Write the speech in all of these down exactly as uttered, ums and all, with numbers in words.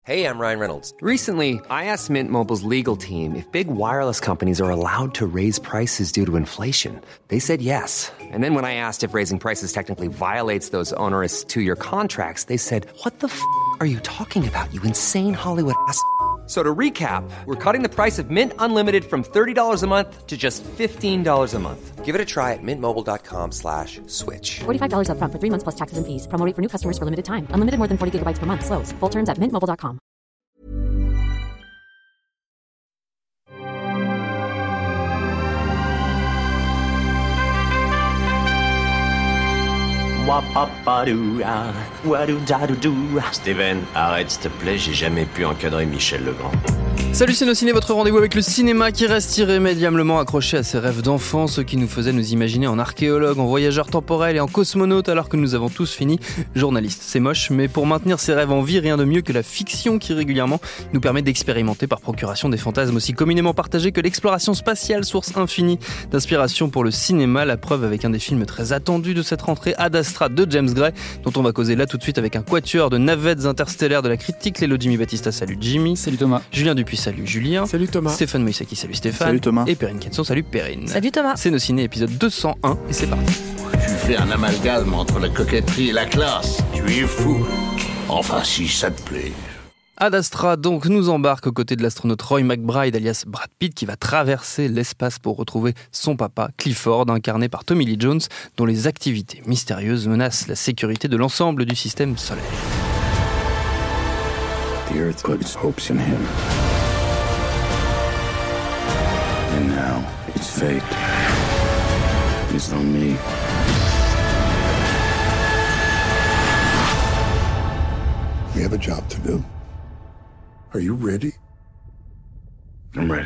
Hey, I'm Ryan Reynolds. Recently, I asked Mint Mobile's legal team if big wireless companies are allowed to raise prices due to inflation. They said yes. And then when I asked if raising prices technically violates those onerous two-year contracts, they said, what the f*** are you talking about, you insane Hollywood ass f- So to recap, we're cutting the price of Mint Unlimited from thirty dollars a month to just fifteen dollars a month. Give it a try at mintmobile.com slash switch. forty-five dollars up front for three months plus taxes and fees. Promo rate for new customers for limited time. Unlimited more than forty gigabytes per month. Slows full terms at mint mobile dot com. Steven, arrête s'il te plaît, j'ai jamais pu encadrer Michel Legrand. Salut c'est nos ciné, votre rendez-vous avec le cinéma qui reste irrémédiablement accroché à ses rêves d'enfant, ceux qui nous faisaient nous imaginer en archéologue, en voyageur temporel et en cosmonaute alors que nous avons tous fini journalistes. C'est moche, mais pour maintenir ses rêves en vie, rien de mieux que la fiction qui régulièrement nous permet d'expérimenter par procuration des fantasmes aussi communément partagés que l'exploration spatiale, source infinie d'inspiration pour le cinéma. La preuve avec un des films très attendus de cette rentrée, Ad Astra de James Gray, dont on va causer là tout de suite avec un quatuor de navettes interstellaires de la critique. Lélo Jimmy Battista, salut Jimmy. Salut Thomas. Julien Dupuis, salut Julien. Salut Thomas. Stéphane Moïsaki, salut Stéphane. Salut Thomas. Et Perrine Kenson, salut Perrine. Salut Thomas. C'est nos ciné épisode deux cent un et c'est parti. Tu fais un amalgame entre la coquetterie et la classe. Tu es fou. Enfin, si ça te plaît. Ad Astra donc nous embarque aux côtés de l'astronaute Roy McBride alias Brad Pitt qui va traverser l'espace pour retrouver son papa Clifford, incarné par Tommy Lee Jones, dont les activités mystérieuses menacent la sécurité de l'ensemble du système solaire. The Earth put its hopes in him. And now its fate is on me. We have a job to do. Are you ready? I'm ready.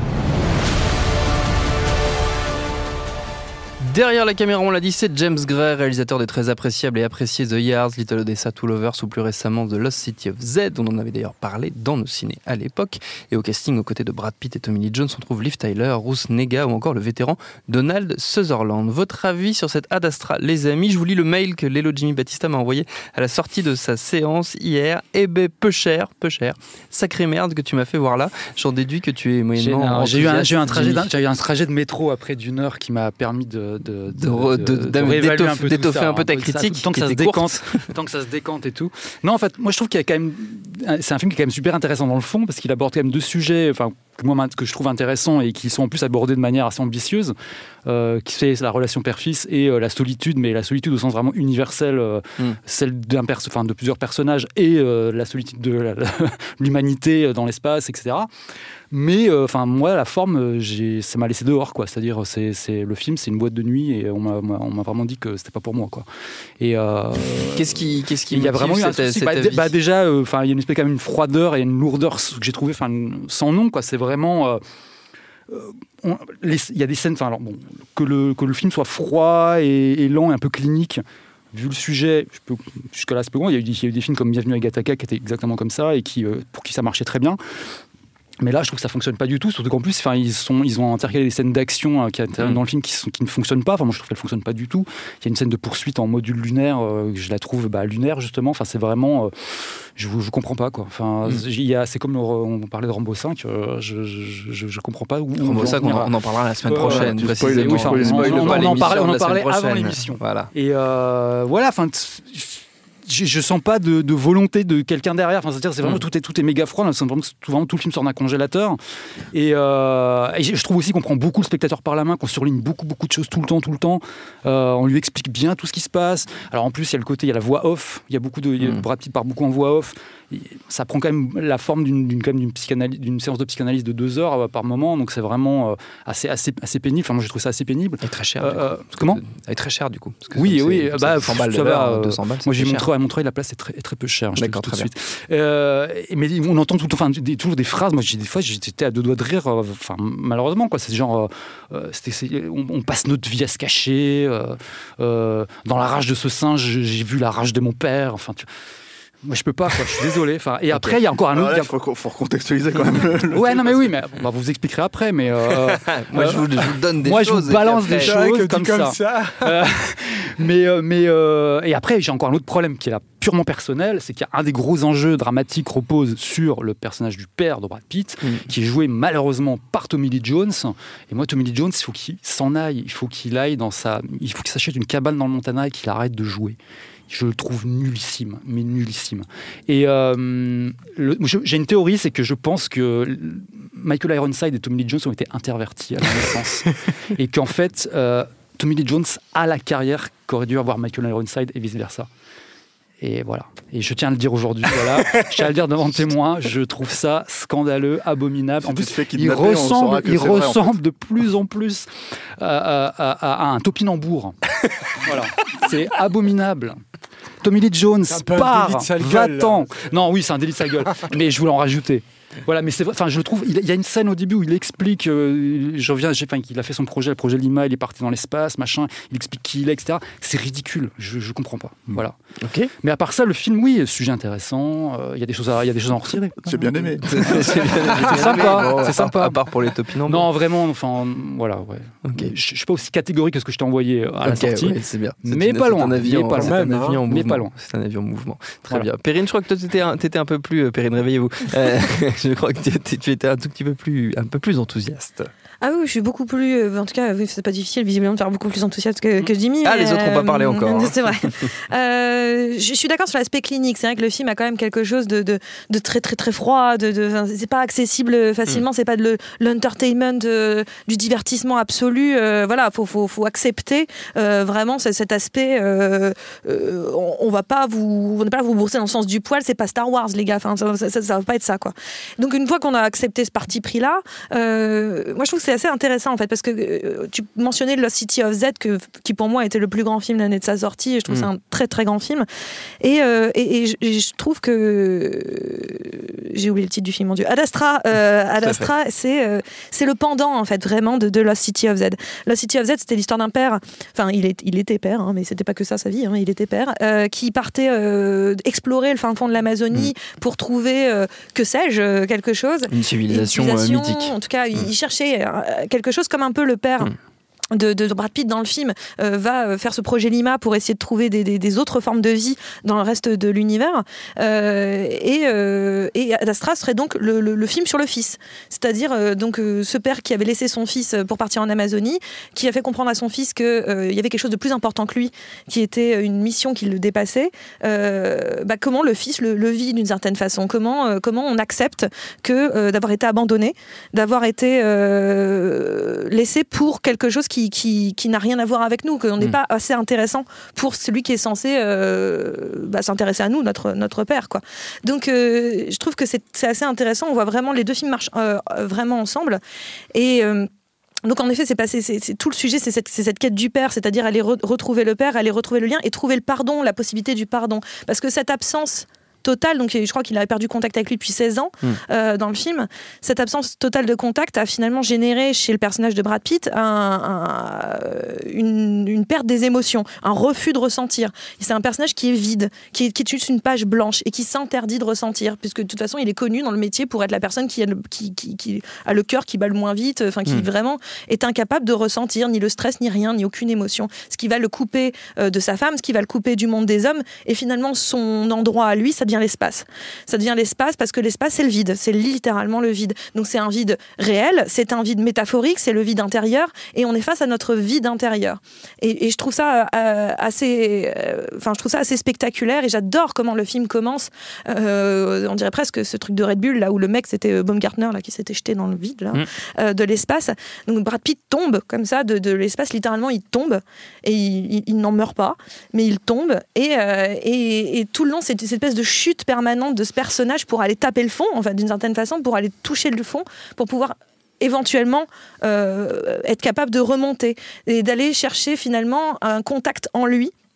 Derrière la caméra, on l'a dit, c'est James Gray, réalisateur des très appréciables et appréciés The Yards, Little Odessa, Two Lovers ou plus récemment The Lost City of Z, dont on avait d'ailleurs parlé dans nos ciné à l'époque. Et au casting, aux côtés de Brad Pitt et Tommy Lee Jones, on trouve Liv Tyler, Ruth Negga ou encore le vétéran Donald Sutherland. Votre avis sur cette Ad Astra, les amis? Je vous lis le mail que Lélo Jimmy Battista m'a envoyé à la sortie de sa séance hier. Eh ben, peu cher, peu cher. Sacrée merde que tu m'as fait voir là. J'en déduis que tu es moyennement... J'ai, non, j'ai, eu, un, j'ai, eu un trajet d'un, j'ai eu un trajet de métro après d'une heure qui m'a permis de... de, de, de, de, de, de réévaluer un peu d'étoffer ça, un peu ta critique, ça, tant que ça se décante, tant que ça se décante et tout. Non, en fait, moi je trouve qu'il y a quand même, c'est un film qui est quand même super intéressant dans le fond parce qu'il aborde quand même deux sujets, enfin que moi que je trouve intéressants et qui sont en plus abordés de manière assez ambitieuse, euh, qui c'est la relation père-fils et euh, la solitude, mais la solitude au sens vraiment universel, euh, mm. celle d'un perso, enfin de plusieurs personnages et euh, la solitude de la, la, l'humanité dans l'espace, et cetera. Mais enfin euh, moi la forme j'ai, ça m'a laissé dehors quoi, c'est-à-dire c'est, c'est le film c'est une boîte de nuit et on m'a, on m'a vraiment dit que c'était pas pour moi quoi. Et euh, qu'est-ce qui qu'est-ce qui il y a vraiment eu un cette, souci, bah, bah déjà enfin euh, il y a une espèce quand même une froideur et une lourdeur que j'ai trouvé enfin sans nom quoi, c'est vraiment euh, il euh, y a des scènes enfin alors bon que le que le film soit froid et, et lent et un peu clinique. Vu le sujet, je peux, jusque-là c'est peu bon. Il y a eu, il y a eu des films comme Bienvenue à Gattaca qui étaient exactement comme ça et qui, euh, pour qui ça marchait très bien. Mais là, je trouve que ça fonctionne pas du tout. Surtout qu'en plus, enfin, ils sont, ils ont intercalé des scènes d'action euh, qui, mmh. dans le film qui, sont, qui ne fonctionnent pas. Enfin, moi, je trouve qu'elles fonctionnent pas du tout. Il y a une scène de poursuite en module lunaire. Euh, je la trouve bah, lunaire justement. Enfin, c'est vraiment, euh, je, je comprends pas quoi. Enfin, mmh. il y a, c'est comme le, on parlait de Rambo cinq. Euh, je, je, je, je comprends pas où. Rambo cinq, on, on en parlera la semaine prochaine. Euh, précisément. Enfin, on, on, on, on en parlait, on en parlait avant l'émission. Voilà. Et euh, voilà. Enfin. Je, je sens pas de, de volonté de quelqu'un derrière. Enfin, c'est-à-dire, c'est vraiment mmh. tout est tout est méga froid. C'est vraiment, tout, vraiment tout le film sort d'un congélateur. Et, euh, et je trouve aussi qu'on prend beaucoup le spectateur par la main, qu'on surligne beaucoup beaucoup de choses tout le temps, tout le temps. Euh, on lui explique bien tout ce qui se passe. Alors en plus, il y a le côté, il y a la voix off. Il y a beaucoup de, mmh. Brad Pitt part beaucoup en voix off. Ça prend quand même la forme d'une, d'une, quand même d'une, psychanalyse, d'une séance de psychanalyse de deux heures par moment, donc c'est vraiment euh, assez, assez, assez pénible. Enfin, moi, j'ai trouvé ça assez pénible. Et très cher. Euh, comment Elle est très cher du coup. Parce que oui, oui. Bah, cent balles ça va. deux cents balles. Moi, j'ai montré à Montreuil, la place est très, très peu chère. D'accord, tout très de suite. Euh, mais on entend tout, enfin, des, toujours des phrases. Moi, j'ai, des fois, j'étais à deux doigts de rire. Enfin, malheureusement, quoi. C'est genre, euh, c'était, c'est, on, on passe notre vie à se cacher. Euh, euh, dans la rage de ce singe, j'ai vu la rage de mon père. Enfin. Tu, Moi, je peux pas, quoi. Je suis désolé. Enfin, et après, il y a encore un autre. Il faut, faut recontextualiser quand même. Le ouais, non, mais oui, mais bah, vous vous expliquerez après. Mais euh, moi, je vous, je vous donne des moi, choses. Moi, je vous balance des choses comme, comme ça. ça. Euh, mais euh, mais euh, et après, j'ai encore un autre problème qui est là purement personnel, c'est qu'il y a un des gros enjeux dramatiques repose sur le personnage du père de Brad Pitt, mmh. qui est joué malheureusement par Tommy Lee Jones. Et moi, Tommy Lee Jones, il faut qu'il s'en aille. Il faut qu'il aille dans sa, il faut qu'il s'achète une cabane dans le Montana et qu'il arrête de jouer. Je le trouve nullissime, mais nullissime. Et euh, le, j'ai une théorie, c'est que je pense que Michael Ironside et Tommy Lee Jones ont été intervertis à la naissance. Et qu'en fait, euh, Tommy Lee Jones a la carrière qu'aurait dû avoir Michael Ironside et vice-versa. Et voilà. Et je tiens à le dire aujourd'hui. Voilà. Je tiens à le dire devant témoin. Je trouve ça scandaleux, abominable. Si en plus, il ressemble, il ressemble vrai, en fait. de plus en plus à, à, à, à un topinambour. Voilà. C'est abominable. Tommy Lee Jones, part, va-t'en. Non, oui, c'est un délit de sa gueule. Mais je voulais en rajouter. Voilà, mais c'est vrai. Enfin, je le trouve. Il y a une scène au début où il explique. Euh, je reviens. J'ai, enfin, il a fait son projet, le projet Lima. Il est parti dans l'espace, machin. Il explique qui il est, et cetera. C'est ridicule. Je, je comprends pas. Voilà. Ok. Mais à part ça, le film, oui, sujet intéressant. Il euh, y a des choses à, il y a des choses à en retirer. J'ai bien aimé. c'est, c'est, c'est sympa. Bon, c'est sympa. À part pour les topinambours. Non, vraiment. Enfin, voilà. Ouais. Okay. Je, je suis pas aussi catégorique que ce que je t'ai envoyé à la okay, sortie. Ouais, c'est bien. C'est mais une, pas c'est loin. Un avis mais en, pas c'est loin. un avis en mais mouvement. pas loin. C'est un avis en mouvement. Très voilà. bien. Perrine, je crois que toi, t'étais un, t'étais un peu plus. Perrine, réveillez-vous. Euh, je crois que tu étais un tout petit peu plus, un peu plus enthousiaste. Ah oui, je suis beaucoup plus. Euh, en tout cas, oui, c'est pas difficile visiblement de faire beaucoup plus enthousiaste que, que Jimmy. Ah, les autres n'ont pas parlé encore. Hein. C'est vrai. euh, je suis d'accord sur l'aspect clinique. C'est vrai que le film a quand même quelque chose de, de, de très très très froid. De, de, enfin, c'est pas accessible facilement. Mm. C'est pas de le, l'entertainment, euh, du divertissement absolu. Euh, voilà, faut faut faut accepter euh, vraiment cet aspect. Euh, euh, on, on va pas vous, on n'est pas là vous bourser dans le sens du poil. C'est pas Star Wars, les gars. Enfin, ça, ça, ça, ça va pas être ça, quoi. Donc une fois qu'on a accepté ce parti pris là, euh, moi je trouve que c'est assez intéressant en fait parce que euh, tu mentionnais Lost City of Z que, qui pour moi était le plus grand film l'année de sa sortie et je trouve mmh. que c'est un très très grand film et, euh, et, et, je, et je trouve que euh, j'ai oublié le titre du film, mon Dieu. Ad Astra, euh, Ad Astra c'est, euh, c'est le pendant en fait vraiment de, de Lost City of Z. Lost City of Z c'était l'histoire d'un père, enfin il, est, il était père hein, mais c'était pas que ça sa vie, hein, il était père euh, qui partait euh, explorer le fin fond de l'Amazonie mmh. pour trouver euh, que sais-je, quelque chose. Une civilisation, une civilisation euh, mythique. En tout cas, mmh. il cherchait euh, quelque chose comme un peu le père. Mmh. De, de Brad Pitt dans le film euh, va faire ce projet Lima pour essayer de trouver des, des, des autres formes de vie dans le reste de l'univers euh, et, euh, et Ad Astra serait donc le, le, le film sur le fils, c'est-à-dire euh, donc euh, ce père qui avait laissé son fils pour partir en Amazonie, qui a fait comprendre à son fils qu'il euh, y avait quelque chose de plus important que lui, qui était une mission qui le dépassait. Euh, bah, comment le fils le, le vit d'une certaine façon, comment, euh, comment on accepte que euh, d'avoir été abandonné, d'avoir été euh, laissé pour quelque chose qui Qui, qui, qui n'a rien à voir avec nous, qu'on n'est mmh. pas assez intéressant pour celui qui est censé euh, bah, s'intéresser à nous, notre, notre père, quoi. Donc euh, je trouve que c'est, c'est assez intéressant, on voit vraiment les deux films marchent euh, vraiment ensemble et euh, donc en effet c'est passé, c'est, c'est tout le sujet, c'est cette, c'est cette quête du père, c'est-à-dire aller re- retrouver le père, aller retrouver le lien et trouver le pardon, la possibilité du pardon, parce que cette absence totale, donc je crois qu'il avait perdu contact avec lui depuis seize ans mmh. euh, dans le film. Cette absence totale de contact a finalement généré chez le personnage de Brad Pitt un, un, une, une perte des émotions, un refus de ressentir. Et c'est un personnage qui est vide, qui est, qui est juste une page blanche et qui s'interdit de ressentir, puisque de toute façon il est connu dans le métier pour être la personne qui a le, qui, qui, qui a le cœur qui bat le moins vite, enfin qui mmh. vraiment est incapable de ressentir ni le stress, ni rien, ni aucune émotion. Ce qui va le couper euh, de sa femme, ce qui va le couper du monde des hommes, et finalement son endroit à lui, ça devient l'espace. Ça devient l'espace parce que l'espace, c'est le vide. C'est littéralement le vide. Donc c'est un vide réel, c'est un vide métaphorique, c'est le vide intérieur, et on est face à notre vide intérieur. Et, et je trouve ça euh, assez, euh, enfin je trouve ça assez spectaculaire, et j'adore comment le film commence. Euh, on dirait presque ce truc de Red Bull là où le mec c'était Baumgartner là qui s'était jeté dans le vide là, mmh. euh, de l'espace. Donc Brad Pitt tombe comme ça de, de l'espace, littéralement il tombe et il, il, il n'en meurt pas, mais il tombe et, euh, et, et tout le long c'est cette espèce de chute permanente de ce personnage pour aller taper le fond, enfin d'une certaine façon, pour aller toucher le fond, pour pouvoir éventuellement euh, être capable de remonter et d'aller chercher finalement un contact en lui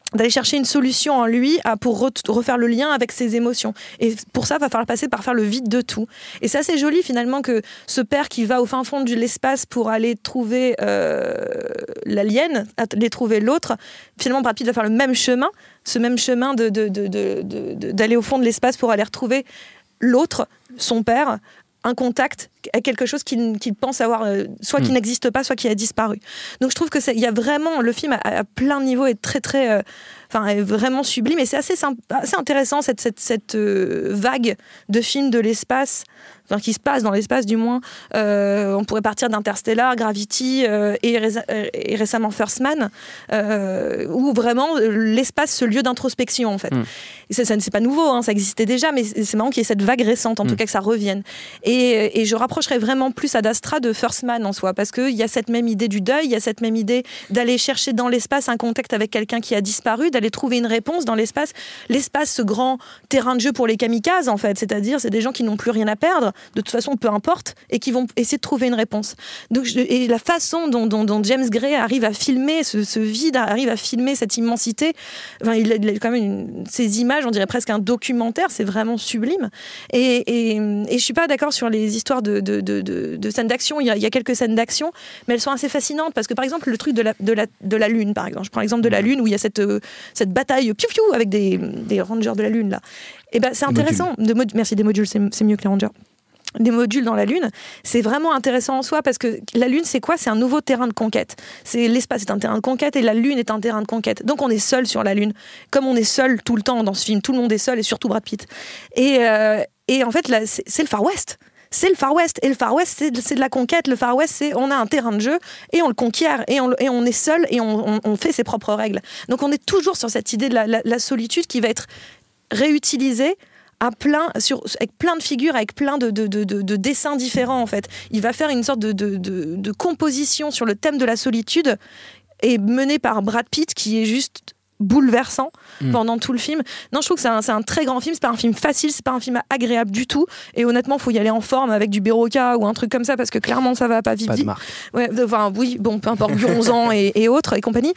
d'aller chercher une solution en lui à, pour re- refaire le lien avec ses émotions. Et pour ça, il va falloir passer par faire le vide de tout. Et c'est assez joli finalement que ce père qui va au fin fond de l'espace pour aller trouver euh, l'alien, aller trouver l'autre, finalement Brad Pitt va faire le même chemin, ce même chemin de, de, de, de, de, de, d'aller au fond de l'espace pour aller retrouver l'autre, son père, un contact à quelque chose qu'il, qu'il pense avoir, euh, soit qui mmh. n'existe pas, soit qui a disparu. Donc je trouve que il y a vraiment, le film à, à plein de niveaux est très très, euh, enfin est vraiment sublime et c'est assez, assez intéressant cette, cette, cette euh, vague de films de l'espace, enfin, qui se passe dans l'espace du moins. Euh, on pourrait partir d'Interstellar, Gravity euh, et, ré- et récemment First Man, euh, où vraiment l'espace ce lieu d'introspection en fait. Mmh. Et ça, ça c'est pas nouveau, hein, ça existait déjà, mais c'est marrant qu'il y ait cette vague récente, en mmh. tout cas que ça revienne. Et, et je rapprocherais vraiment plus Ad Astra de First Man en soi, parce qu'il y a cette même idée du deuil, il y a cette même idée d'aller chercher dans l'espace un contact avec quelqu'un qui a disparu, d'aller trouver une réponse dans l'espace. L'espace, ce grand terrain de jeu pour les kamikazes en fait, c'est-à-dire c'est des gens qui n'ont plus rien à perdre, de toute façon peu importe, et qui vont essayer de trouver une réponse. Donc, je, et la façon dont, dont, dont James Gray arrive à filmer ce, ce vide, arrive à filmer cette immensité, enfin, il, a, il a quand même une, ces images, on dirait presque un documentaire, c'est vraiment sublime. Et, et, et je suis pas d'accord sur les histoires de, de, de, de, de scènes d'action. Il y, a, il y a quelques scènes d'action, mais elles sont assez fascinantes parce que par exemple le truc de la, de la, de la Lune, par exemple, je prends l'exemple de la Lune où il y a cette, euh, cette bataille piou piou avec des, des rangers de la Lune là. Et ben c'est intéressant. De mod- Merci des modules, c'est, c'est mieux que les rangers. Des modules dans la Lune, c'est vraiment intéressant en soi parce que la Lune, c'est quoi ? C'est un nouveau terrain de conquête. C'est, l'espace est un terrain de conquête et la Lune est un terrain de conquête. Donc on est seul sur la Lune, comme on est seul tout le temps dans ce film. Tout le monde est seul et surtout Brad Pitt. Et, euh, et en fait, là, c'est, c'est le Far West. C'est le Far West. Et le Far West, c'est, c'est de la conquête. Le Far West, c'est on a un terrain de jeu et on le conquiert et on, et on est seul et on, on, on fait ses propres règles. Donc on est toujours sur cette idée de la, la, la solitude qui va être réutilisée à plein, sur, avec plein de figures, avec plein de, de, de, de, de dessins différents en fait. Il va faire une sorte de, de, de, de composition sur le thème de la solitude et menée par Brad Pitt qui est juste bouleversant mmh. pendant tout le film. Non, je trouve que c'est un, c'est un très grand film, c'est pas un film facile, c'est pas un film agréable du tout et honnêtement faut y aller en forme avec du Béroca ou un truc comme ça parce que clairement ça va pas vite. Pas de marque. Ouais, enfin oui, bon peu importe, du onze ans et, et autres et compagnie.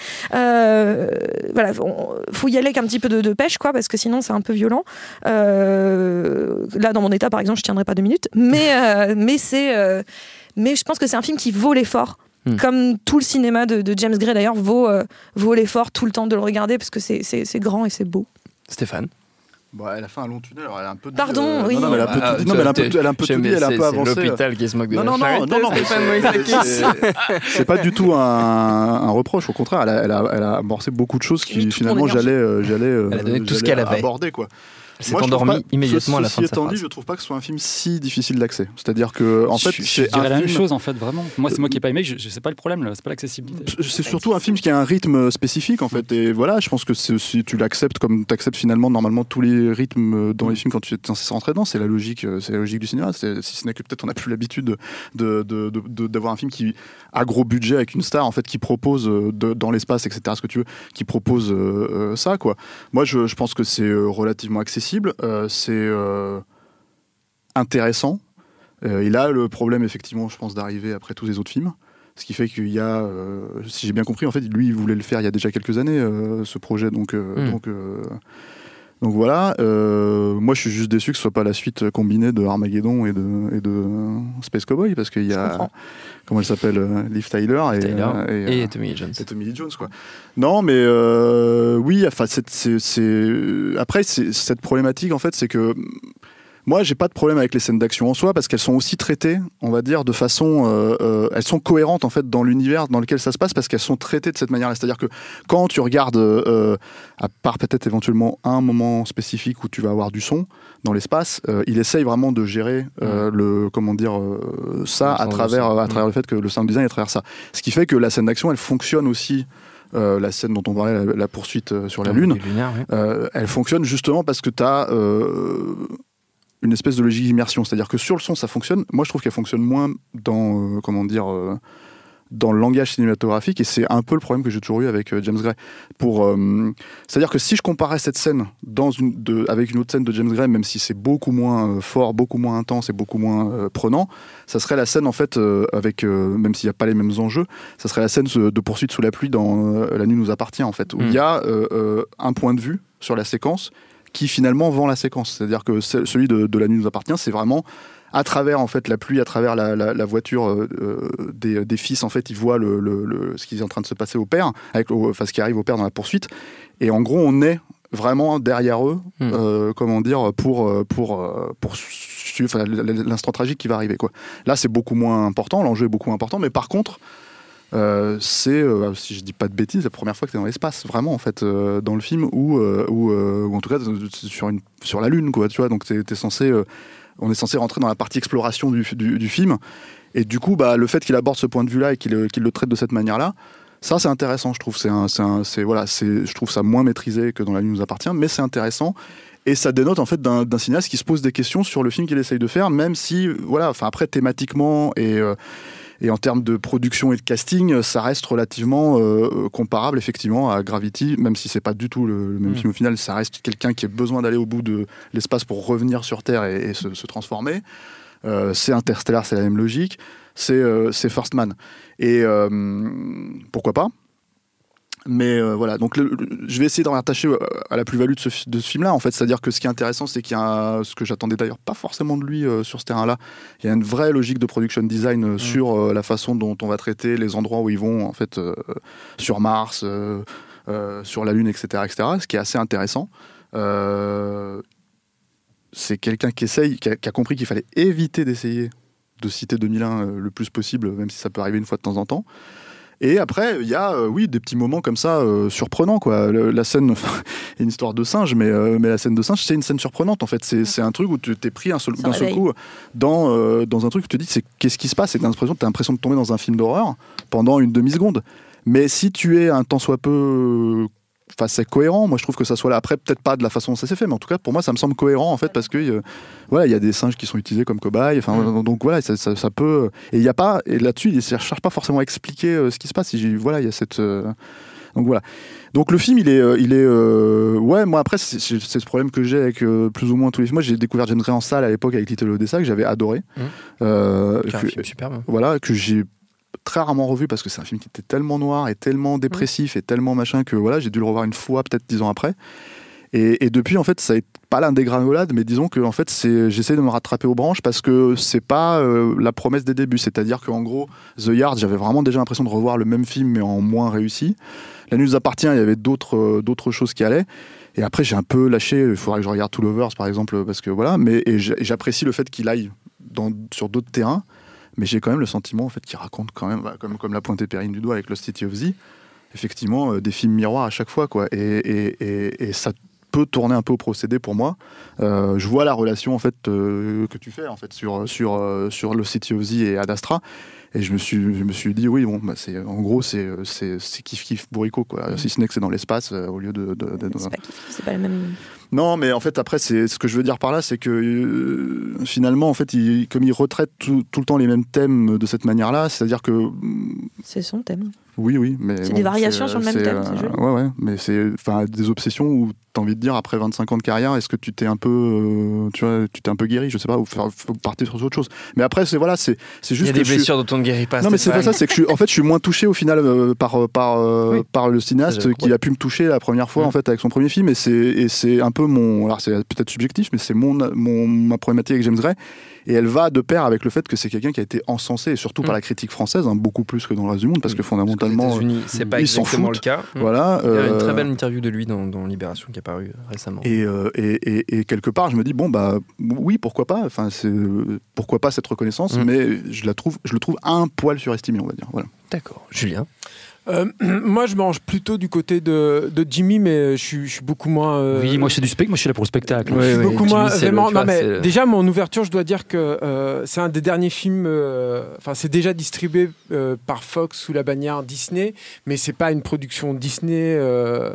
Euh, voilà, faut, faut y aller avec un petit peu de, de pêche quoi parce que sinon c'est un peu violent. Euh, là dans mon état par exemple je tiendrai pas deux minutes mais, euh, mais c'est euh, mais je pense que c'est un film qui vaut l'effort. Mmh. Comme tout le cinéma de, de James Gray d'ailleurs vaut, euh, vaut l'effort tout le temps de le regarder parce que c'est, c'est, c'est grand et c'est beau. Stéphane. Bon, elle a fait un long tunnel, alors elle a un peu dit, Pardon, euh, oui. Non, non, mais elle a un peu ah, tout dit, non, mais elle a un peu, elle a un peu tout dit, elle a un peu avancé. C'est l'hôpital qui se moque de non, la non, non, non, non, mais c'est, c'est, c'est pas du tout un, un reproche, au contraire, elle a, elle a, elle a amorcé beaucoup de choses qui finalement j'allais, euh, j'allais, euh, elle a donné tout j'allais ce qu'elle avait. aborder quoi. Elle s'est endormie immédiatement à la fin de sa phrase. Ceci étant dit, je trouve pas que ce soit un film si difficile d'accès. C'est-à-dire que, en fait, je, c'est je dirais un la film... même chose en fait, vraiment. Moi, c'est moi qui ai pas aimé. Je, je sais pas le problème, là, c'est pas l'accessibilité. C'est surtout un film qui a un rythme spécifique en fait. Et voilà, je pense que c'est aussi, tu l'acceptes comme tu acceptes finalement normalement tous les rythmes dans les films quand tu es censé rentrer dedans. C'est la logique, c'est la logique du cinéma. C'est, si ce n'est que peut-être on n'a plus l'habitude de, de, de, de, d'avoir un film qui a gros budget avec une star en fait qui propose de, dans l'espace, et cetera. Ce que tu veux, qui propose euh, ça quoi. Moi, je, je pense que c'est relativement accessible. Euh, c'est Euh, intéressant. Euh, il a le problème, effectivement, je pense, d'arriver après tous les autres films. Ce qui fait qu'il y a, euh, si j'ai bien compris, en fait, lui, il voulait le faire il y a déjà quelques années, euh, ce projet. Donc, euh, mmh. donc, euh, donc voilà. Euh, moi, je suis juste déçu que ce soit pas la suite combinée de Armageddon et de, et de Space Cowboy, parce qu'il y a, comment elle s'appelle, euh, Liv Tyler et, Tyler euh, et, et, et Tommy Lee Jones. Et Tommy Lee Jones, quoi. Non, mais euh, oui, enfin, c'est, c'est, c'est... après, c'est, cette problématique, en fait, c'est que moi, j'ai pas de problème avec les scènes d'action en soi parce qu'elles sont aussi traitées, on va dire, de façon, euh, euh, elles sont cohérentes en fait dans l'univers dans lequel ça se passe parce qu'elles sont traitées de cette manière-là. C'est-à-dire que quand tu regardes, euh, à part peut-être éventuellement un moment spécifique où tu vas avoir du son dans l'espace, euh, il essaye vraiment de gérer euh, mmh. le, comment dire, euh, ça à travers, à travers mmh. le fait que le sound design est à travers ça. Ce qui fait que la scène d'action, elle fonctionne aussi. Euh, la scène dont on parlait, la, la poursuite euh, sur la Lune, lunaire, oui. euh, elle fonctionne justement parce que tu as euh, une espèce de logique d'immersion. C'est-à-dire que sur le son, ça fonctionne. Moi, je trouve qu'elle fonctionne moins dans, euh, comment dire, euh, dans le langage cinématographique, et c'est un peu le problème que j'ai toujours eu avec euh, James Gray. Pour, euh, c'est-à-dire que si je comparais cette scène dans une, de, avec une autre scène de James Gray, même si c'est beaucoup moins euh, fort, beaucoup moins intense et beaucoup moins euh, prenant, ça serait la scène en fait euh, avec, euh, même s'il n'y a pas les mêmes enjeux, ça serait la scène de poursuite sous la pluie dans euh, La nuit nous appartient en fait, où il mmh. y a euh, euh, un point de vue sur la séquence qui finalement vend la séquence. C'est-à-dire que celui de, de La nuit nous appartient, c'est vraiment à travers en fait la pluie, à travers la, la, la voiture euh, des, des fils, en fait, ils voient le, le, le, ce qui est en train de se passer au père, avec, enfin, ce qui arrive au père dans la poursuite. Et en gros, on est vraiment derrière eux, mmh. euh, comment dire, pour pour pour suivre enfin, l'instant tragique qui va arriver, quoi. Là, c'est beaucoup moins important, l'enjeu est beaucoup moins important, mais par contre, euh, c'est, euh, si je dis pas de bêtises, la première fois que tu es dans l'espace, vraiment en fait, euh, dans le film, ou euh, ou, euh, ou en tout cas sur une sur la Lune, quoi. Tu vois, donc t'es, t'es censé euh, on est censé rentrer dans la partie exploration du, du, du film, et du coup bah, le fait qu'il aborde ce point de vue là et qu'il, qu'il le traite de cette manière là, ça c'est intéressant, je trouve. C'est un, c'est un, c'est, voilà, c'est, je trouve ça moins maîtrisé que dans La nuit nous appartient, mais c'est intéressant, et ça dénote en fait d'un, d'un cinéaste qui se pose des questions sur le film qu'il essaye de faire, même si voilà, enfin après thématiquement et euh, Et en termes de production et de casting, ça reste relativement euh, comparable effectivement à Gravity, même si c'est pas du tout le, le même mmh. film au final. Ça reste quelqu'un qui a besoin d'aller au bout de l'espace pour revenir sur Terre et, et se, se transformer. Euh, c'est Interstellar, c'est la même logique. C'est, euh, c'est First Man. Et euh, pourquoi pas ? Mais euh, voilà, donc le, le, je vais essayer d'en rattacher à la plus-value de ce, de ce film-là, en fait. C'est-à-dire que ce qui est intéressant, c'est qu'il y a ce que j'attendais d'ailleurs pas forcément de lui euh, sur ce terrain-là. Il y a une vraie logique de production design euh, mmh. sur euh, la façon dont on va traiter les endroits où ils vont, en fait, euh, sur Mars, euh, euh, sur la Lune, et cetera, et cetera. Ce qui est assez intéressant. Euh, c'est quelqu'un qui essaye, qui a, qui a compris qu'il fallait éviter d'essayer de citer deux mille un euh, le plus possible, même si ça peut arriver une fois de temps en temps. Et après, il y a, euh, oui, des petits moments comme ça, euh, surprenants, quoi. Le, la scène, il y a une histoire de singe, mais, euh, mais la scène de singe, c'est une scène surprenante, en fait. C'est, c'est un truc où tu t'es pris un seul, d'un seul coup dans, euh, dans un truc où tu te dis, c'est, qu'est-ce qui se passe ? Et t'as l'impression, t'as l'impression de tomber dans un film d'horreur pendant une demi-seconde. Mais si tu es un tant soit peu... Enfin, c'est cohérent. Moi, je trouve que ça soit là. Après, peut-être pas de la façon dont ça s'est fait, mais en tout cas, pour moi, ça me semble cohérent, en fait, parce que euh, voilà, il y a des singes qui sont utilisés comme cobayes. Enfin, mmh. donc voilà, ça, ça, ça peut. Et il y a pas. Et là-dessus, il ne cherche pas forcément à expliquer euh, ce qui se passe. Et voilà, il y a cette. Euh, donc voilà. Donc le film, il est, euh, il est. Euh, ouais, moi après, c'est, c'est, c'est ce problème que j'ai avec euh, plus ou moins tous les films. Moi, j'ai découvert James Gray en salle à l'époque avec Little Odessa, que j'avais adoré. Mmh. Euh, c'est un que, film superbe. Voilà, que j'ai très rarement revu parce que c'est un film qui était tellement noir et tellement dépressif mmh. et tellement machin que voilà, j'ai dû le revoir une fois, peut-être dix ans après. Et, et depuis, en fait, ça n'est pas l'indégringolade, mais disons que en fait, c'est, j'essaie de me rattraper aux branches parce que c'est pas euh, la promesse des débuts. C'est-à-dire qu'en gros, The Yard, j'avais vraiment déjà l'impression de revoir le même film, mais en moins réussi. La nuit nous appartient, il y avait d'autres, euh, d'autres choses qui allaient. Et après, j'ai un peu lâché. Il faudrait que je regarde Two Lovers, par exemple, parce que voilà. Mais et j'apprécie le fait qu'il aille dans, sur d'autres terrains. Mais j'ai quand même le sentiment en fait, qu'il raconte quand même, bah, comme, comme l'a pointé Perrine du doigt avec Lost City of Z, effectivement, euh, des films miroirs à chaque fois, quoi. Et, et, et, et ça peut tourner un peu au procédé pour moi. Euh, je vois la relation en fait, euh, que tu fais en fait, sur, sur, euh, sur Lost City of Z et Ad Astra. Et je me suis, je me suis dit, oui, bon, bah c'est, en gros, c'est, c'est, c'est kiff-kiff bourricot, quoi. Mmh. Si ce n'est que c'est dans l'espace, euh, au lieu de... de, de, de c'est, pas kiff, c'est pas le même... Non, mais en fait, après, c'est, ce que je veux dire par là, c'est que euh, finalement, en fait, il, comme il retraite tout, tout le temps les mêmes thèmes de cette manière-là, c'est-à-dire que... C'est son thème. Oui, oui, mais... C'est bon, des variations c'est, sur le même c'est, thème, euh, c'est joli. Ouais, ouais, mais c'est des obsessions où t'as envie de dire, après vingt-cinq ans de carrière, est-ce que tu t'es un peu, euh, tu vois, tu t'es un peu guéri, je sais pas, ou faut partir sur autre chose. Mais après, c'est voilà, c'est, c'est juste. Il y a des que blessures suis... dont on ne guérit pas. Non, mais c'est pas ça, c'est que je suis, en fait, je suis moins touché au final euh, par par euh, oui. par le cinéaste qui a pu me toucher la première fois, mmh. en fait, avec son premier film, et c'est et c'est un peu mon, alors c'est peut-être subjectif, mais c'est mon mon ma problématique avec James Gray. Et elle va de pair avec le fait que c'est quelqu'un qui a été encensé, et surtout mmh. par la critique française, hein, beaucoup plus que dans le reste du monde, parce que fondamentalement, parce États-Unis, c'est pas ils s'en exactement foutent. le cas. Voilà, il y a euh... une très belle interview de lui dans, dans Libération qui est apparue récemment. Et, euh, et, et, et quelque part, je me dis bon bah oui, pourquoi pas. Enfin, c'est pourquoi pas cette reconnaissance, mmh. mais je la trouve, je le trouve un poil surestimé, on va dire. Voilà. D'accord, Julien. Euh, moi, je mange plutôt du côté de, de Jimmy, mais je suis, je suis beaucoup moins. Euh... Oui, moi, je suis du spectacle. Moi, je suis là pour le spectacle. Oui, je suis oui, beaucoup Jimmy, moins. Vraiment, le, non, vois, mais c'est... déjà, mon ouverture, je dois dire que euh, c'est un des derniers films. Enfin, euh, c'est déjà distribué euh, par Fox sous la bannière Disney, mais c'est pas une production Disney. Euh,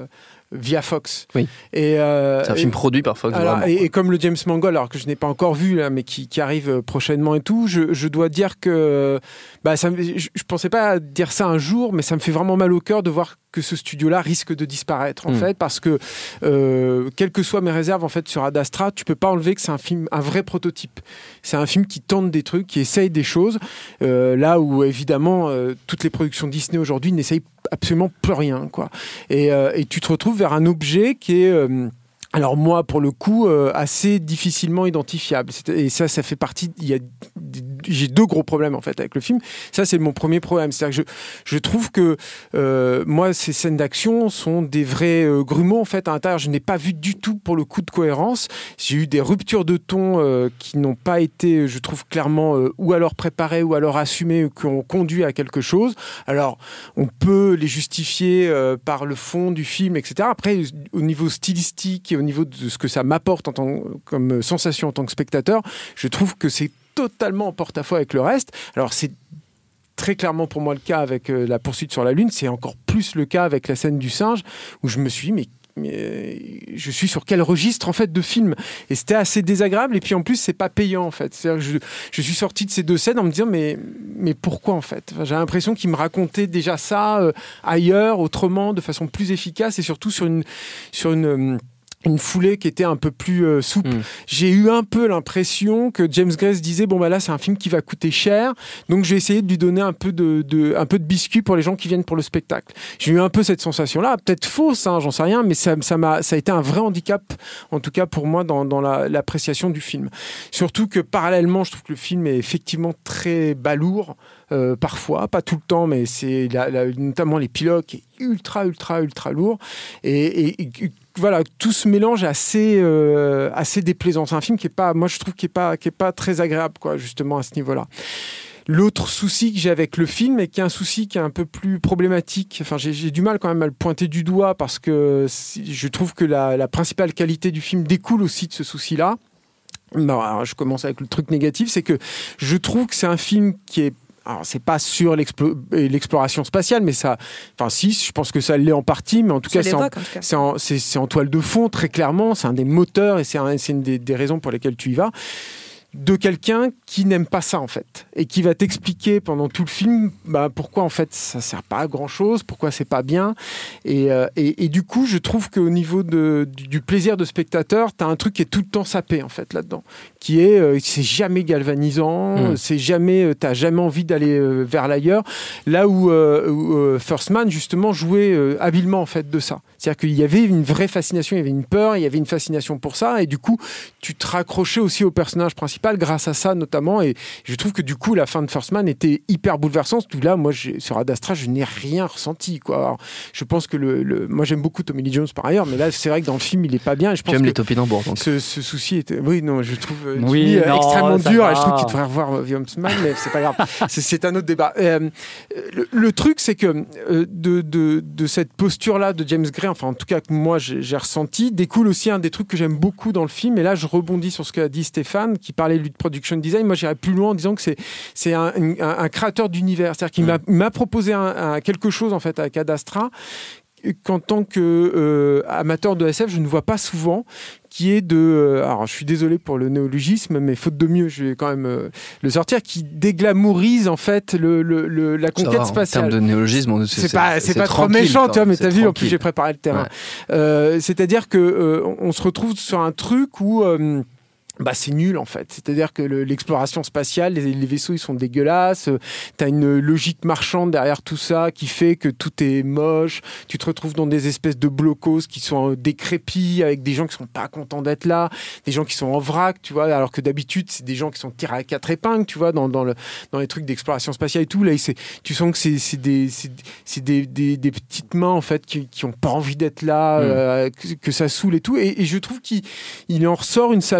via Fox. Oui. Et, euh, c'est un et, film produit par Fox. alors, vraiment, et, et comme le James Mangold, alors que je n'ai pas encore vu, là, mais qui, qui arrive prochainement et tout, je, je dois dire que bah, ça, je ne pensais pas dire ça un jour, mais ça me fait vraiment mal au cœur de voir que ce studio-là risque de disparaître, en mmh. fait, parce que, euh, quelles que soient mes réserves en fait, sur Ad Astra, tu ne peux pas enlever que c'est un film, un vrai prototype. C'est un film qui tente des trucs, qui essaye des choses, euh, là où, évidemment, euh, toutes les productions Disney aujourd'hui n'essayent absolument plus rien, quoi. Et, euh, et tu te retrouves vers un objet qui est... Euh, alors moi, pour le coup, euh, assez difficilement identifiable. Et ça, ça fait partie... Il y a, j'ai deux gros problèmes, en fait, avec le film. Ça, c'est mon premier problème. C'est-à-dire que je, je trouve que, euh, moi, ces scènes d'action sont des vrais euh, grumeaux, en fait, à l'intérieur. Je n'ai pas vu du tout, pour le coup, de cohérence. J'ai eu des ruptures de ton euh, qui n'ont pas été, je trouve, clairement, euh, ou alors préparées, ou alors assumées, ou qui ont conduit à quelque chose. Alors, on peut les justifier euh, par le fond du film, et cetera. Après, au niveau stylistique et au niveau de ce que ça m'apporte en tant, comme sensation en tant que spectateur, je trouve que c'est totalement en porte-à-faux avec le reste. Alors c'est très clairement pour moi le cas avec euh, la poursuite sur la Lune, c'est encore plus le cas avec la scène du singe, où je me suis dit, mais mais je suis sur quel registre en fait de film, et c'était assez désagréable, et puis en plus c'est pas payant en fait. C'est-à-dire que je, je suis sorti de ces deux scènes en me disant mais, mais pourquoi en fait, enfin, j'ai l'impression qu'ils me racontaient déjà ça euh, ailleurs, autrement, de façon plus efficace, et surtout sur une, sur une euh, une foulée qui était un peu plus euh, souple. Mmh. J'ai eu un peu l'impression que James Gray se disait bon bah là c'est un film qui va coûter cher, donc je vais essayer de lui donner un peu de, de un peu de biscuit pour les gens qui viennent pour le spectacle. J'ai eu un peu cette sensation là, peut-être fausse, hein, j'en sais rien, mais ça ça m'a ça a été un vrai handicap en tout cas pour moi dans dans la, l'appréciation du film. Surtout que parallèlement, je trouve que le film est effectivement très balourd. Euh, parfois, pas tout le temps, mais c'est la, la, notamment l'épilogue qui est ultra, ultra, ultra lourd. Et, et, et voilà, tout ce mélange est assez, euh, assez déplaisant. C'est un film qui est pas, moi je trouve, qui est pas, qui est pas très agréable, quoi, justement à ce niveau-là. L'autre souci que j'ai avec le film, et qui est un souci qui est un peu plus problématique, enfin j'ai, j'ai du mal quand même à le pointer du doigt, parce que je trouve que la, la principale qualité du film découle aussi de ce souci-là. Non, alors je commence avec le truc négatif, c'est que je trouve que c'est un film qui est, alors c'est pas sur l'explo- l'exploration spatiale, mais ça, enfin si, je pense que ça l'est en partie, mais en tout, cas, c'est en, en tout cas c'est en, c'est, c'est en toile de fond très clairement, c'est un des moteurs, et c'est, un, c'est une des, des raisons pour lesquelles tu y vas, de quelqu'un qui n'aime pas ça en fait, et qui va t'expliquer pendant tout le film bah, pourquoi en fait ça sert pas à grand chose, pourquoi c'est pas bien, et, euh, et, et du coup je trouve qu'au niveau de, du, du plaisir de spectateur, t'as un truc qui est tout le temps sapé en fait là-dedans, qui est euh, c'est jamais galvanisant, mmh. c'est jamais, euh, t'as jamais envie d'aller euh, vers l'ailleurs, là où, euh, où euh, First Man justement jouait euh, habilement en fait de ça, c'est-à-dire qu'il y avait une vraie fascination, il y avait une peur, il y avait une fascination pour ça, et du coup tu te raccrochais aussi au personnage principal grâce à ça notamment, et je trouve que du coup la fin de First Man était hyper bouleversante. Tout là, moi j'ai, sur Ad Astra je n'ai rien ressenti, quoi. Alors, je pense que le, le moi j'aime beaucoup Tommy Lee Jones par ailleurs, mais là c'est vrai que dans le film il est pas bien, et je pense J'aime que les topinambours, donc. Ce, ce souci était, oui non je trouve euh, oui, Jimmy, non, extrêmement dur, va. et je trouve qu'il devrait revoir euh, First Man, mais c'est pas grave. c'est, c'est un autre débat. Euh, le, le truc c'est que euh, de, de, de cette posture là de James Gray, enfin en tout cas que moi j'ai, j'ai ressenti, découle aussi un des trucs que j'aime beaucoup dans le film, et là je rebondis sur ce qu'a dit Stéphane qui parlait lui de production design. Moi j'irais plus loin en disant que c'est, c'est un, un, un créateur d'univers, c'est-à-dire qu'il mmh. m'a, m'a proposé un, un, quelque chose en fait avec Ad Astra qu'en tant qu'amateur euh, de S F je ne vois pas souvent, qui est de, euh, alors je suis désolé pour le néologisme, mais faute de mieux je vais quand même euh, le sortir, qui déglamourise en fait le, le, le, la conquête va, spatiale. En termes de néologisme, on, c'est, c'est pas, c'est, c'est, c'est pas trop méchant, tu vois, mais t'as vu, en plus j'ai préparé le terrain. Ouais. Euh, c'est-à-dire que euh, on se retrouve sur un truc où euh, bah c'est nul en fait, c'est-à-dire que le, l'exploration spatiale, les, les vaisseaux ils sont dégueulasses, euh, t'as une logique marchande derrière tout ça qui fait que tout est moche, tu te retrouves dans des espèces de blocos qui sont euh, décrépits, avec des gens qui sont pas contents d'être là, des gens qui sont en vrac, tu vois, alors que d'habitude c'est des gens qui sont tirés à quatre épingles, tu vois, dans, dans, le, dans les trucs d'exploration spatiale et tout, là c'est, tu sens que c'est, c'est, des, c'est, c'est des, des, des petites mains en fait qui, qui ont pas envie d'être là, mmh. euh, que, que ça saoule et tout, et, et je trouve qu'il il en ressort une saveur qui est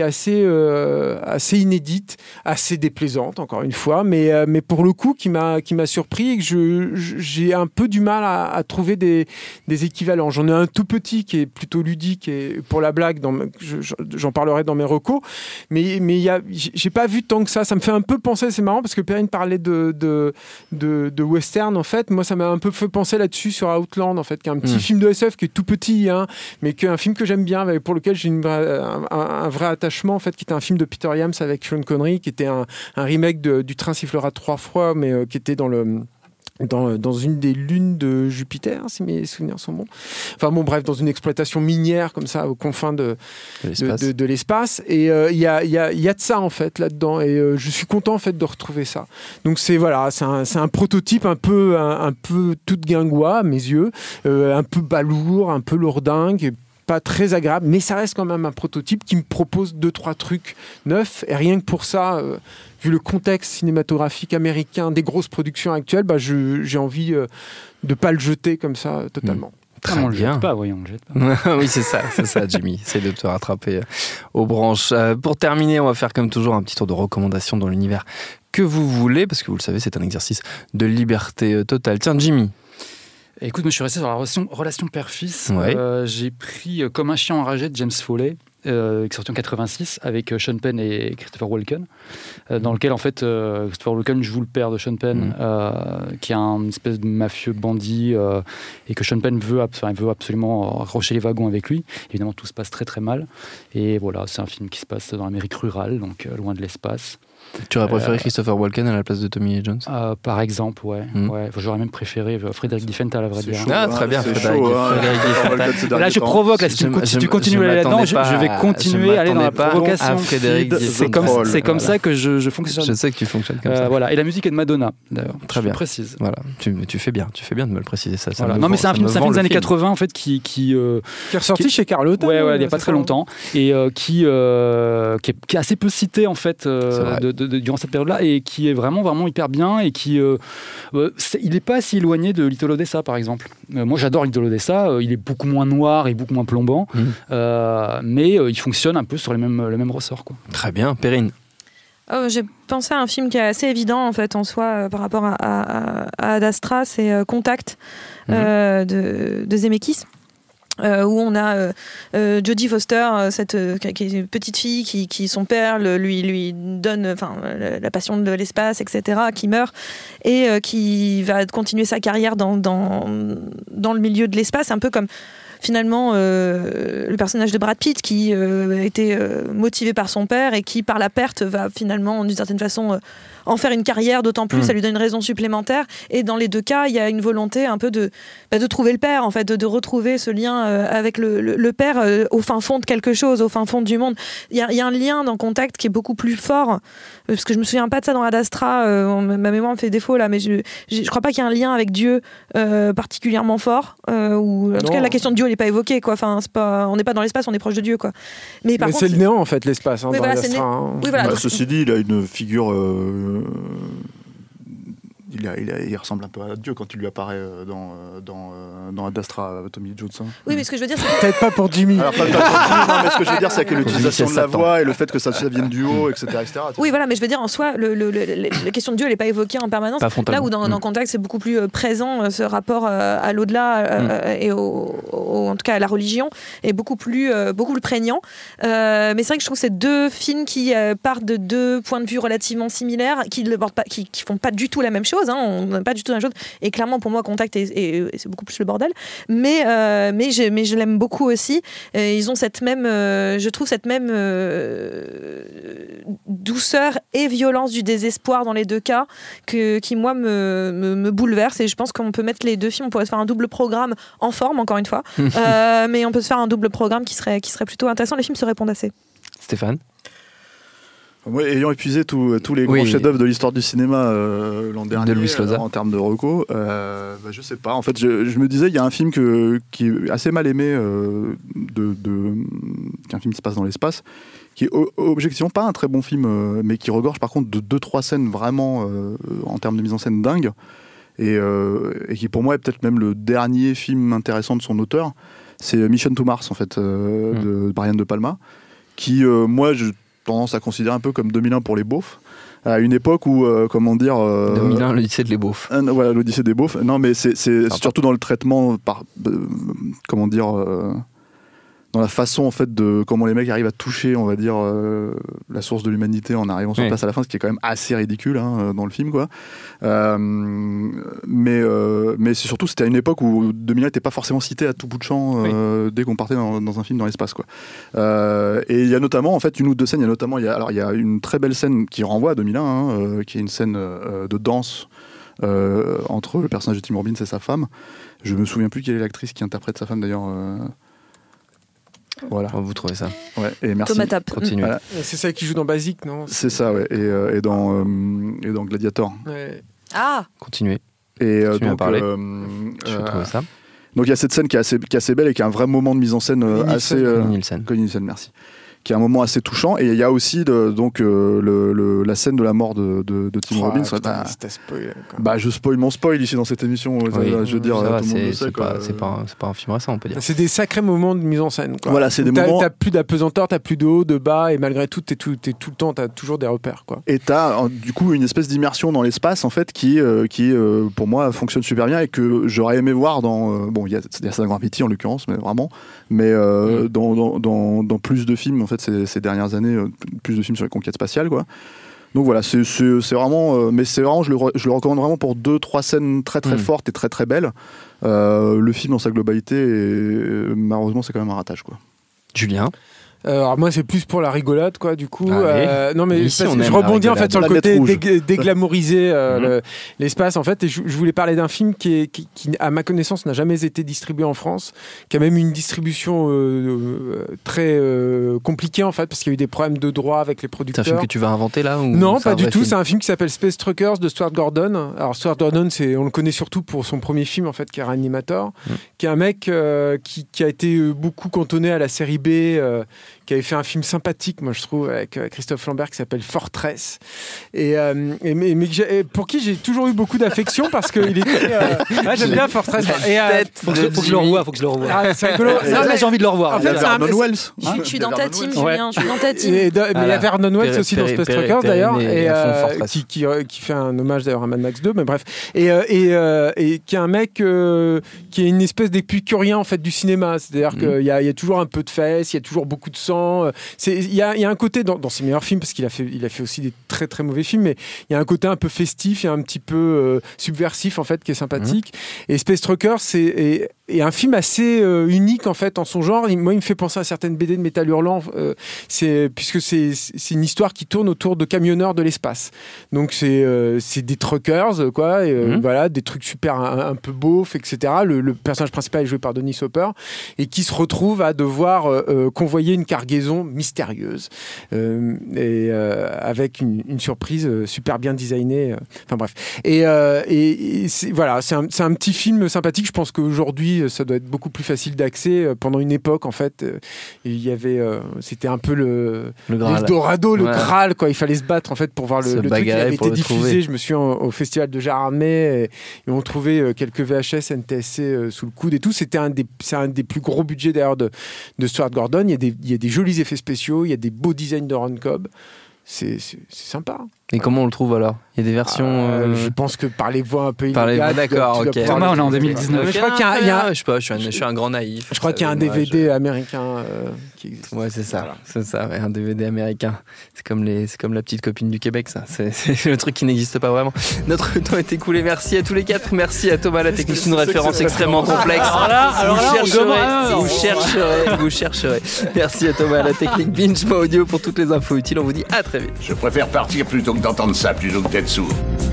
assez, euh, assez inédite, assez déplaisante, encore une fois, mais, euh, mais pour le coup, qui m'a, qui m'a surpris et que je, je, j'ai un peu du mal à, à trouver des, des équivalents. J'en ai un tout petit qui est plutôt ludique et pour la blague, dans, je, j'en parlerai dans mes recos, mais, mais y a, j'ai pas vu tant que ça. Ça me fait un peu penser, c'est marrant parce que Perrine parlait de, de, de, de western, en fait. Moi, ça m'a un peu fait penser là-dessus sur Outland, en fait, qui est un petit mmh. film de S F qui est tout petit, hein, mais qui est un film que j'aime bien, pour lequel j'ai une vraie, un, un vrai attachement, en fait, qui était un film de Peter Yams avec Sean Connery, qui était un, un remake de, du Train sifflera trois fois, mais euh, qui était dans le... Dans, dans une des lunes de Jupiter, si mes souvenirs sont bons. Enfin bon, bref, dans une exploitation minière, comme ça, aux confins de, de, l'espace. de, de, de l'espace. Et il euh, y, a, y, a, y a de ça, en fait, là-dedans. Et euh, je suis content, en fait, de retrouver ça. Donc c'est, voilà, c'est un, c'est un prototype un peu, un, un peu tout guingois, à mes yeux, euh, un peu balourd, un peu lourdingue, pas très agréable, mais ça reste quand même un prototype qui me propose deux, trois trucs neufs. Et rien que pour ça... Euh, vu le contexte cinématographique américain des grosses productions actuelles, bah je, j'ai envie euh, de ne pas le jeter comme ça euh, totalement. Mmh. Très on le jette pas, voyons, on le jette pas. Oui, c'est ça, c'est ça, Jimmy. Essaye de te rattraper aux branches. Euh, pour terminer, on va faire comme toujours un petit tour de recommandations dans l'univers que vous voulez, parce que vous le savez, c'est un exercice de liberté totale. Tiens, Jimmy. Écoute, moi, je suis resté sur la relation, relation père-fils. Ouais. Euh, j'ai pris euh, Comme un chien enragé de James Foley. Euh, qui est sorti en quatre-vingt-six avec euh, Sean Penn et Christopher Walken, euh, dans lequel en fait euh, Christopher Walken joue le père de Sean Penn, mmh. euh, qui est un espèce de mafieux bandit, euh, et que Sean Penn veut, enfin, veut absolument accrocher les wagons avec lui. Évidemment, tout se passe très très mal. Et voilà, c'est un film qui se passe dans l'Amérique rurale, donc euh, loin de l'espace. Tu aurais préféré euh, Christopher Walken à la place de Tommy Lee Jones euh, Par exemple, ouais. Mmh. ouais. J'aurais même préféré Frédéric Diffenthal, à vrai c'est dire. Chaud, ah, hein, très bien, Frédéric Diffenthal. Là, je provoque. Là, si tu, si tu continues à aller là-dedans, je, je vais continuer à aller dans la provocation. C'est comme, c'est comme ça que je, je fonctionne. Je sais que tu fonctionnes comme euh, ça. Voilà. Et la musique est de Madonna, d'ailleurs. Très bien. Je précise. Voilà. Tu, tu fais bien. Tu fais bien de me le préciser, ça. ça voilà. me Non, vend, mais c'est un film, c'est un film des années film. quatre-vingt, en fait, qui. Qui, euh, qui est ressorti qui, chez Carlotta. Ouais, ouais, il n'y a pas très longtemps. Et euh, qui, euh, qui, est, qui est assez peu cité, en fait, euh, de, de, de, durant cette période-là, et qui est vraiment, vraiment hyper bien, et qui. Euh, euh, il n'est pas si éloigné de Little Odessa, par exemple. Euh, moi, j'adore Little Odessa. Euh, il est beaucoup moins noir et beaucoup moins plombant, mmh. euh, mais euh, il fonctionne un peu sur les mêmes, le même ressort, quoi. Très bien. Perrine. Oh, j'ai pensé à un film qui est assez évident en fait en soi euh, par rapport à, à, à Ad Astra, c'est euh, Contact mmh. euh, de, de Zemeckis. Euh, où on a euh, euh, Jodie Foster, euh, cette euh, qui est une petite fille qui, qui son père le, lui lui donne, enfin la, la passion de l'espace, et cetera, qui meurt et euh, qui va continuer sa carrière dans dans dans le milieu de l'espace, un peu comme finalement euh, le personnage de Brad Pitt qui euh, a été euh, motivé par son père et qui par la perte va finalement d'une certaine façon euh, en faire une carrière, d'autant plus, mmh. ça lui donne une raison supplémentaire. Et dans les deux cas, il y a une volonté un peu de, bah, de trouver le père, en fait, de, de retrouver ce lien euh, avec le, le, le père euh, au fin fond de quelque chose, au fin fond du monde. Il y a, il y a un lien dans Contact qui est beaucoup plus fort, euh, parce que je me souviens pas de ça dans Ad Astra, euh, ma mémoire me fait défaut là, mais je, je, je crois pas qu'il y ait un lien avec Dieu euh, particulièrement fort, euh, ou en non. tout cas la question de Dieu n'est pas évoquée, quoi. Enfin, c'est pas, on n'est pas dans l'espace, on est proche de Dieu, quoi. Mais, par mais contre, c'est le néant, en fait, l'espace, hein, oui, dans voilà, Ad Astra. Hein. Oui, voilà. Bah, ceci dit, il a une figure... Euh... Il, a, il, a, il ressemble un peu à Dieu quand il lui apparaît dans, dans, dans Ad Astra, Tommy Lee Jones. Hein. Oui, mais ce que je veux dire, c'est que... Peut-être pas pour Jimmy. Alors, pas, pas pour Jimmy, non, mais ce que je veux dire, c'est que l'utilisation de la voix et le fait que ça, ça vienne du haut, et cetera, et cetera. Oui, voilà, mais je veux dire, en soi, le, le, le, la question de Dieu, elle n'est pas évoquée en permanence. Là où dans, mmh. dans Contact, c'est beaucoup plus présent, ce rapport à l'au-delà euh, mmh. et au, au, en tout cas à la religion, est beaucoup plus, euh, beaucoup plus prégnant. Euh, mais c'est vrai que je trouve que c'est deux films qui euh, partent de deux points de vue relativement similaires, qui ne pas, qui, qui font pas du tout la même chose. Hein, on n'a pas du tout la même chose. Et clairement, pour moi, Contact, est, est, est, c'est beaucoup plus le bordel. Mais, euh, mais, je, mais je l'aime beaucoup aussi. Et ils ont cette même, euh, je trouve, cette même euh, douceur et violence du désespoir dans les deux cas, que, qui, moi, me, me, me bouleverse. Et je pense qu'on peut mettre les deux films, on pourrait se faire un double programme en forme, encore une fois. euh, mais on peut se faire un double programme qui serait, qui serait plutôt intéressant. Les films se répondent assez. Stéphane ? Moi, ayant épuisé tous les oui, grands chefs-d'œuvre de l'histoire du cinéma euh, l'an dernier, de Luis Loza. Euh, en termes de reco, euh, bah, je sais pas. En fait, je, je me disais, il y a un film que, qui est assez mal aimé, euh, de, de, qui est un film qui se passe dans l'espace, qui est objectivement pas un très bon film, euh, mais qui regorge par contre de deux trois scènes vraiment, euh, en termes de mise en scène, dingues, et, euh, et qui pour moi est peut-être même le dernier film intéressant de son auteur. C'est Mission to Mars, en fait, euh, mmh. de Brian De Palma, qui, euh, moi, j'ai tendance à considérer un peu comme deux mille un pour les beaufs. À une époque où, euh, comment dire... Euh, deux mille un, l'Odyssée des beaufs. Euh, voilà, l'Odyssée des beaufs. Non, mais c'est, c'est ah, surtout dans le traitement, par, euh, comment dire... Euh, dans la façon en fait de comment les mecs arrivent à toucher, on va dire, euh, la source de l'humanité en arrivant sur oui. place à la fin, ce qui est quand même assez ridicule hein, dans le film, quoi. Euh, mais euh, mais c'est surtout c'était à une époque où deux mille un n'était pas forcément cité à tout bout de champ euh, oui. dès qu'on partait dans, dans un film dans l'espace, quoi. Euh, et il y a notamment en fait une ou deux scènes. Il y a notamment il y a alors il y a une très belle scène qui renvoie à deux mille un, hein, euh, qui est une scène euh, de danse. Euh, entre le personnage de Tim Robbins et sa femme. Je me souviens plus quelle est l'actrice qui interprète sa femme d'ailleurs. Euh, Voilà. Vous trouvez ça. Ouais, et merci. Thomas Tapp. Continuez. Voilà. C'est ça qui joue dans Basic, non? C'est ça, ouais. Et, euh, et, dans, euh, et dans Gladiator. Ouais. Ah. Continuez. Et euh, Continuez donc, à parler. Euh, Je euh, trouve ça. Donc il y a cette scène qui est assez, qui est assez belle et qui a un vrai moment de mise en scène euh, assez. Euh, Connie Nielsen. Connie Nielsen, merci. Qui est un moment assez touchant. Et il y a aussi de, donc euh, le, le, la scène de la mort de, de, de Tim oh, Robbins. Putain, bah, spoilé, bah je spoil mon spoil ici dans cette émission. Oui, je veux dire, ça va, tout le monde c'est, le sait. C'est, quoi. pas, c'est, pas un, c'est pas un film récent, on peut dire. C'est des sacrés moments de mise en scène, quoi. Voilà, c'est des t'as, moments. T'as plus d'apesanteur, t'as plus de haut, de bas, et malgré tout, t'es tout, t'es tout le temps, t'as toujours des repères, quoi. Et t'as du coup une espèce d'immersion dans l'espace en fait qui, euh, qui euh, pour moi fonctionne super bien et que j'aurais aimé voir dans euh, bon il y a c'est un petit en l'occurrence mais vraiment mais euh, mmh. dans, dans, dans, dans plus de films en fait ces, ces dernières années euh, plus de films sur les conquêtes spatiales, quoi. Donc voilà, c'est, c'est, c'est vraiment euh, mais c'est vraiment je le, re, je le recommande vraiment pour deux trois scènes très très mmh. fortes et très très belles. Euh, le film dans sa globalité et malheureusement c'est quand même un ratage, quoi. Julien. Alors moi c'est plus pour la rigolade, quoi, du coup. Euh, non mais Ici, parce que je rebondis en fait sur le côté dég- déglamoriser euh, mmh. le, l'espace en fait. Et je, je voulais parler d'un film qui, est, qui, qui à ma connaissance n'a jamais été distribué en France, qui a même une distribution euh, euh, très euh, compliquée en fait parce qu'il y a eu des problèmes de droit avec les producteurs. C'est un film que tu vas inventer là ou Non, pas du tout. Film c'est un film qui s'appelle Space Truckers de Stuart Gordon. Alors Stuart Gordon, c'est on le connaît surtout pour son premier film en fait qui est Reanimator, mmh. qui est un mec euh, qui, qui a été beaucoup cantonné à la série B. Euh, qui avait fait un film sympathique, moi je trouve, avec Christophe Lambert qui s'appelle Fortress. Et, euh, et, mais, mais pour qui j'ai toujours eu beaucoup d'affection parce qu'il était. Euh, ah, j'aime bien Fortress. Et, euh, faut, que je, faut que je le revoie, faut que je le revoie. Ah, c'est rigolo. Non, mais j'ai envie de le revoir. En fait, c'est un Vernon Wells. Je, je suis dans ta team, Julien. Je suis dans ta team. Et de, mais il y a Vernon Wells aussi dans Space Truckers d'ailleurs, et euh, qui, qui, qui fait un hommage d'ailleurs à Mad Max deux, mais bref. Et, et, euh, et qui est un mec euh, qui est une espèce d'épicurien en fait du cinéma. C'est-à-dire mmh. qu'il y a, il y a toujours un peu de fesses, il y a toujours beaucoup de sang. C'est Il y, a, il y a un côté dans, dans ses meilleurs films, parce qu'il a fait, il a fait aussi des très très mauvais films, mais il y a un côté un peu festif et un petit peu euh, subversif en fait qui est sympathique. Mmh. Et Space Truckers c'est est, est un film assez euh, unique en fait en son genre. Il, moi, il me fait penser à certaines B D de Métal Hurlant, euh, c'est puisque c'est, c'est une histoire qui tourne autour de camionneurs de l'espace. Donc c'est euh, c'est des truckers quoi, et, euh, mmh. voilà, des trucs super un, un peu beaufs, et cetera. Le, le personnage principal est joué par Dennis Hopper et qui se retrouve à devoir euh, convoyer une cargaison mystérieuse. Euh, et euh, avec une, une surprise euh, super bien designée. Euh, enfin bref. Et, euh, et, et c'est, voilà, c'est un, c'est un petit film sympathique. Je pense qu'aujourd'hui, ça doit être beaucoup plus facile d'accès. Pendant une époque, en fait, euh, il y avait, euh, c'était un peu le, le Graal. l'Eldorado, le ouais. Graal, quoi. Il fallait se battre en fait pour voir le, le truc. Il avait été diffusé. Trouver. Je me suis en, au festival de Gérardmer et, et on trouvait quelques V H S, N T S C euh, sous le coude et tout. C'était un des, c'est un des plus gros budgets d'ailleurs de, de Stuart Gordon. Il y a des, il y a des jolis effets spéciaux. Il y a des beaux designs de Ron Cobb. C'est, c'est, c'est sympa. Et comment on le trouve alors? Il y a des versions. Euh, euh... Je pense que par les voix un peu par les voix, d'accord, ok. Thomas, on est en deux mille dix-neuf. Je crois qu'il y a, il y a, je sais pas, je suis un, je suis un grand naïf. Je crois qu'il y a un D V D américain euh, qui existe. Ouais, c'est ça, voilà. c'est ça, ouais, un D V D américain. C'est comme les, c'est comme la petite copine du Québec, ça. C'est, c'est le truc qui n'existe pas vraiment. Notre temps est écoulé. Merci à tous les quatre. Merci à Thomas, la technique, une référence extrêmement complexe. Alors là, alors là, vous chercherez, vous chercherez, vous chercherez. Merci à Thomas, la technique Binge Audio pour toutes les infos utiles. On vous dit à très vite. Je préfère partir plutôt que d'entendre ça, plutôt que d'être sourd.